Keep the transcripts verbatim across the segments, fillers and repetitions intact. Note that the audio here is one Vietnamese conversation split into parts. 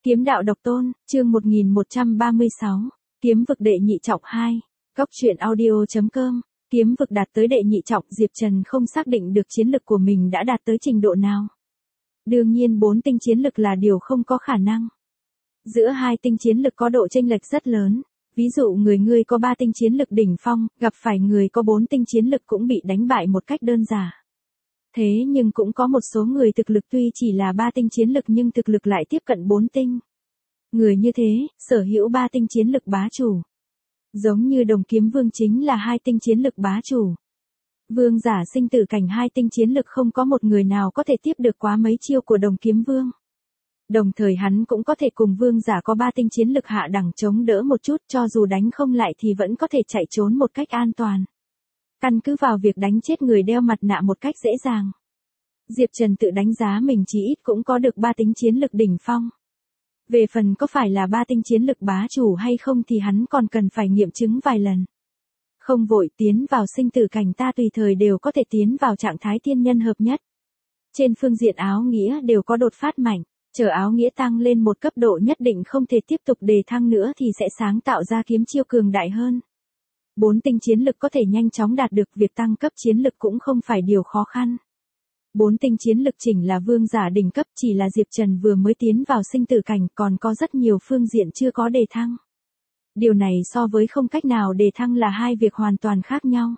Kiếm đạo độc tôn, chương một nghìn một trăm ba mươi sáu, kiếm vực đệ nhị trọng hai, góc truyện audio.com, kiếm vực đạt tới đệ nhị trọng, Diệp Trần không xác định được chiến lực của mình đã đạt tới trình độ nào. Đương nhiên bốn tinh chiến lực là điều không có khả năng. Giữa hai tinh chiến lực có độ chênh lệch rất lớn, ví dụ người ngươi có ba tinh chiến lực đỉnh phong, gặp phải người có bốn tinh chiến lực cũng bị đánh bại một cách đơn giản. Thế nhưng cũng có một số người thực lực tuy chỉ là ba tinh chiến lực nhưng thực lực lại tiếp cận bốn tinh. Người như thế, sở hữu ba tinh chiến lực bá chủ. Giống như Đồng Kiếm Vương chính là hai tinh chiến lực bá chủ. Vương giả sinh tử cảnh hai tinh chiến lực không có một người nào có thể tiếp được quá mấy chiêu của Đồng Kiếm Vương. Đồng thời hắn cũng có thể cùng vương giả có ba tinh chiến lực hạ đẳng chống đỡ một chút, cho dù đánh không lại thì vẫn có thể chạy trốn một cách an toàn. Căn cứ vào việc đánh chết người đeo mặt nạ một cách dễ dàng. Diệp Trần tự đánh giá mình chí ít cũng có được ba tinh chiến lực đỉnh phong. Về phần có phải là ba tinh chiến lực bá chủ hay không thì hắn còn cần phải nghiệm chứng vài lần. Không vội, tiến vào sinh tử cảnh ta tùy thời đều có thể tiến vào trạng thái thiên nhân hợp nhất. Trên phương diện áo nghĩa đều có đột phát mạnh, chờ áo nghĩa tăng lên một cấp độ nhất định không thể tiếp tục đề thăng nữa thì sẽ sáng tạo ra kiếm chiêu cường đại hơn. Bốn tinh chiến lực có thể nhanh chóng đạt được, việc tăng cấp chiến lực cũng không phải điều khó khăn. Bốn tinh chiến lực chỉnh là vương giả đỉnh cấp, chỉ là Diệp Trần vừa mới tiến vào sinh tử cảnh, còn có rất nhiều phương diện chưa có đề thăng. Điều này so với không cách nào đề thăng là hai việc hoàn toàn khác nhau.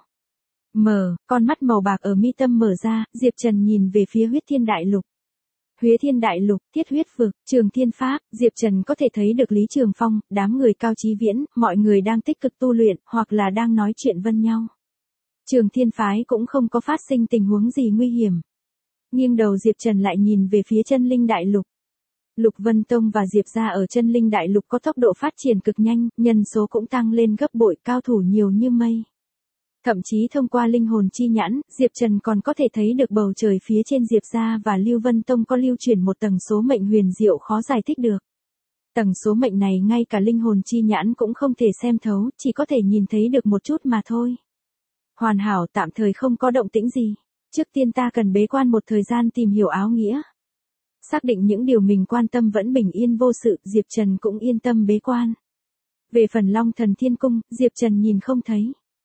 Mở, con mắt màu bạc ở mi tâm mở ra, Diệp Trần nhìn về phía huyết thiên đại lục. Huyết thiên đại lục, thiết huyết vực, Trường Thiên Pháp, Diệp Trần có thể thấy được Lý Trường Phong, đám người Cao Chí Viễn, mọi người đang tích cực tu luyện, hoặc là đang nói chuyện vân nhau. Trường Thiên Phái cũng không có phát sinh tình huống gì nguy hiểm. Nghiêng đầu Diệp Trần lại nhìn về phía Chân Linh Đại Lục. Lục Vân Tông và Diệp gia ở Chân Linh Đại Lục có tốc độ phát triển cực nhanh, nhân số cũng tăng lên gấp bội, cao thủ nhiều như mây. Thậm chí thông qua linh hồn chi nhãn, Diệp Trần còn có thể thấy được bầu trời phía trên Diệp gia và Lưu Vân Tông có lưu truyền một tầng số mệnh huyền diệu khó giải thích được. Tầng số mệnh này ngay cả linh hồn chi nhãn cũng không thể xem thấu, chỉ có thể nhìn thấy được một chút mà thôi. Hoàn hảo, tạm thời không có động tĩnh gì. Trước tiên ta cần bế quan một thời gian tìm hiểu áo nghĩa. Xác định những điều mình quan tâm vẫn bình yên vô sự, Diệp Trần cũng yên tâm bế quan. Về phần Long Thần Thiên Cung, Diệp Trần nhìn không thấy.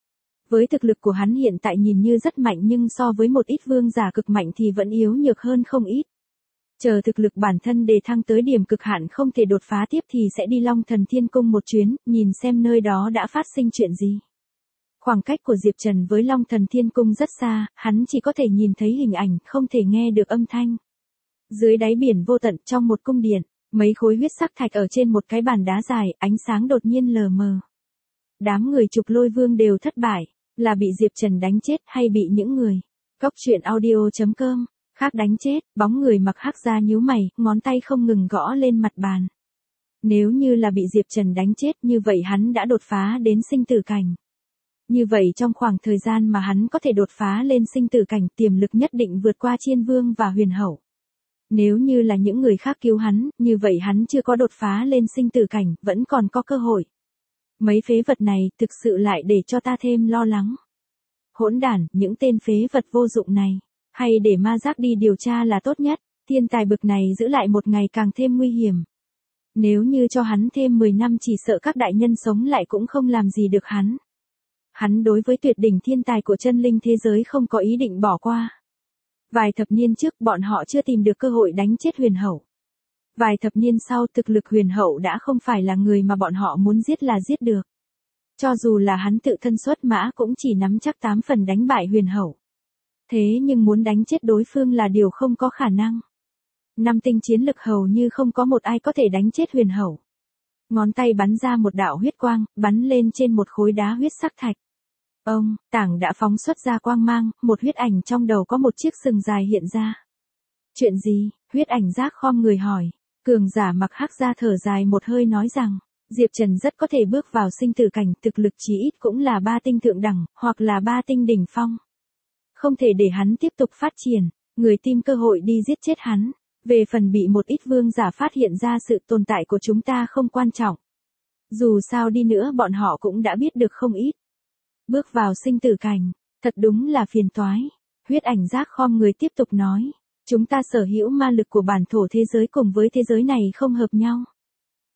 Với thực lực của hắn hiện tại nhìn như rất mạnh nhưng so với một ít vương giả cực mạnh thì vẫn yếu nhược hơn không ít. Chờ thực lực bản thân đề thăng tới điểm cực hạn không thể đột phá tiếp thì sẽ đi Long Thần Thiên Cung một chuyến, nhìn xem nơi đó đã phát sinh chuyện gì. Khoảng cách của Diệp Trần với Long Thần Thiên Cung rất xa, hắn chỉ có thể nhìn thấy hình ảnh, không thể nghe được âm thanh. Dưới đáy biển vô tận, trong một cung điện, mấy khối huyết sắc thạch ở trên một cái bàn đá dài, ánh sáng đột nhiên lờ mờ. Đám người Trục Lôi Vương đều thất bại, là bị Diệp Trần đánh chết hay bị những người góc truyện audio.com khác đánh chết. Bóng người mặc hắc da nhíu mày, ngón tay không ngừng gõ lên mặt bàn. Nếu như là bị Diệp Trần đánh chết như vậy hắn đã đột phá đến sinh tử cảnh. Như vậy trong khoảng thời gian mà hắn có thể đột phá lên sinh tử cảnh, tiềm lực nhất định vượt qua Chiên Vương và Huyền Hậu. Nếu như là những người khác cứu hắn, như vậy hắn chưa có đột phá lên sinh tử cảnh, vẫn còn có cơ hội. Mấy phế vật này thực sự lại để cho ta thêm lo lắng. Hỗn đản, những tên phế vật vô dụng này, hay để ma giác đi điều tra là tốt nhất, thiên tài bực này giữ lại một ngày càng thêm nguy hiểm. Nếu như cho hắn thêm mười năm chỉ sợ các đại nhân sống lại cũng không làm gì được hắn. Hắn đối với tuyệt đỉnh thiên tài của chân linh thế giới không có ý định bỏ qua. Vài thập niên trước bọn họ chưa tìm được cơ hội đánh chết Huyền Hậu. Vài thập niên sau thực lực Huyền Hậu đã không phải là người mà bọn họ muốn giết là giết được. Cho dù là hắn tự thân xuất mã cũng chỉ nắm chắc tám phần đánh bại Huyền Hậu. Thế nhưng muốn đánh chết đối phương là điều không có khả năng. Năm tinh chiến lực hầu như không có một ai có thể đánh chết Huyền Hậu. Ngón tay bắn ra một đạo huyết quang, bắn lên trên một khối đá huyết sắc thạch. Ông, tảng đã phóng xuất ra quang mang, một huyết ảnh trong đầu có một chiếc sừng dài hiện ra. Chuyện gì? Huyết ảnh giác khom người hỏi. Cường giả mặc hắc da thở dài một hơi nói rằng, Diệp Trần rất có thể bước vào sinh tử cảnh, thực lực chí ít cũng là ba tinh thượng đẳng, hoặc là ba tinh đỉnh phong. Không thể để hắn tiếp tục phát triển, người tìm cơ hội đi giết chết hắn. Về phần bị một ít vương giả phát hiện ra sự tồn tại của chúng ta không quan trọng. Dù sao đi nữa bọn họ cũng đã biết được không ít. Bước vào sinh tử cảnh, thật đúng là phiền toái. Huyết ảnh giác khom người tiếp tục nói. Chúng ta sở hữu ma lực của bản thổ thế giới cùng với thế giới này không hợp nhau.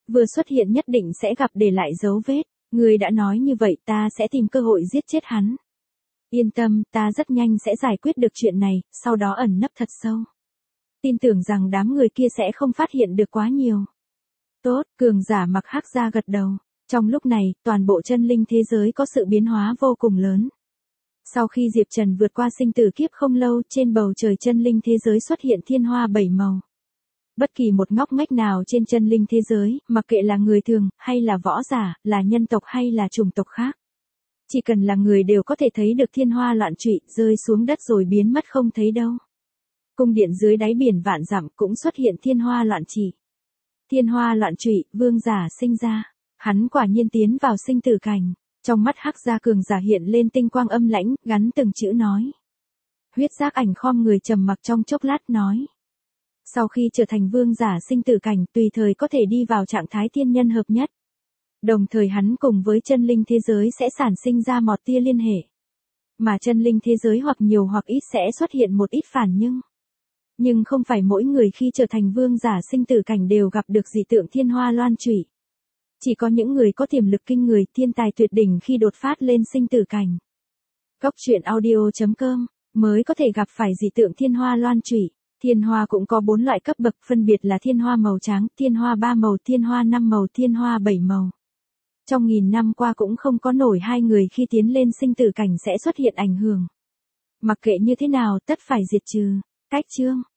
Vừa xuất hiện nhất định sẽ gặp để lại dấu vết. Ngươi đã nói như vậy ta sẽ tìm cơ hội giết chết hắn. Yên tâm, ta rất nhanh sẽ giải quyết được chuyện này, sau đó ẩn nấp thật sâu. Tin tưởng rằng đám người kia sẽ không phát hiện được quá nhiều. Tốt, cường giả mặc hắc da gật đầu. Trong lúc này, toàn bộ chân linh thế giới có sự biến hóa vô cùng lớn. Sau khi Diệp Trần vượt qua sinh tử kiếp không lâu, trên bầu trời chân linh thế giới xuất hiện thiên hoa bảy màu. Bất kỳ một ngóc ngách nào trên chân linh thế giới, mặc kệ là người thường, hay là võ giả, là nhân tộc hay là chủng tộc khác. Chỉ cần là người đều có thể thấy được thiên hoa loạn trụy, rơi xuống đất rồi biến mất không thấy đâu. Cung điện dưới đáy biển vạn dặm cũng xuất hiện thiên hoa loạn chỉ. Thiên hoa loạn trụy, vương giả sinh ra. Hắn quả nhiên tiến vào sinh tử cảnh. Trong mắt hắc gia cường giả hiện lên tinh quang âm lãnh, gắn từng chữ nói. Huyết giác ảnh khom người trầm mặc trong chốc lát nói. Sau khi trở thành vương giả sinh tử cảnh, tùy thời có thể đi vào trạng thái thiên nhân hợp nhất. Đồng thời hắn cùng với chân linh thế giới sẽ sản sinh ra một tia liên hệ. Mà chân linh thế giới hoặc nhiều hoặc ít sẽ xuất hiện một ít phản nhưng. Nhưng không phải mỗi người khi trở thành vương giả sinh tử cảnh đều gặp được dị tượng thiên hoa loan trụy. Chỉ có những người có tiềm lực kinh người, thiên tài tuyệt đỉnh khi đột phát lên sinh tử cảnh. Góc truyện audio chấm com mới có thể gặp phải dị tượng thiên hoa loan trụy. Thiên hoa cũng có bốn loại cấp bậc, phân biệt là thiên hoa màu trắng, thiên hoa ba màu, thiên hoa năm màu, thiên hoa bảy màu. Trong nghìn năm qua cũng không có nổi hai người khi tiến lên sinh tử cảnh sẽ xuất hiện ảnh hưởng. Mặc kệ như thế nào tất phải diệt trừ. Cách chương